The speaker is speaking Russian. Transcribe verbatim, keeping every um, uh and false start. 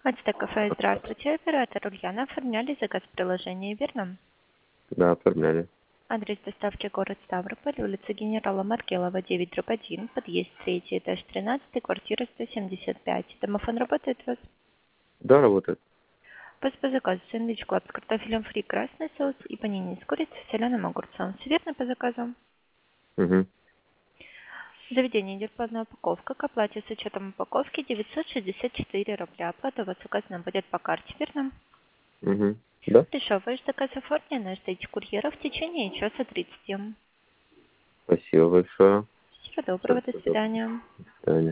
Ацтек кафе, здравствуйте. Оператор Ульяна. Оформляли заказ в приложении, верно? Да, оформляли. Адрес доставки город Ставрополь, улица генерала Маркелова, девять, дробь один, подъезд третий, этаж тринадцать, квартира сто семьдесят пять. Домофон работает у вас? Да, работает. По по заказу сэндвич клаб с картофелем фри, красный соус и панини с курицей, соленым огурцом. Все верно по заказу? Угу. В заведении идет платная упаковка. К оплате с учетом упаковки девятьсот шестьдесят четыре рубля. Оплата у вас указана будет по карте, верно? Угу. Да? Хорошо, ваш заказ оформлен, ждите курьера в течение часа тридцати. Спасибо большое. Всего доброго, Всё, до всё, свидания. до свидания.